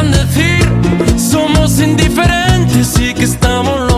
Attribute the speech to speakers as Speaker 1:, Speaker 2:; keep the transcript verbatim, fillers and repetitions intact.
Speaker 1: quieran decir, somos indiferentes y que estamos locos.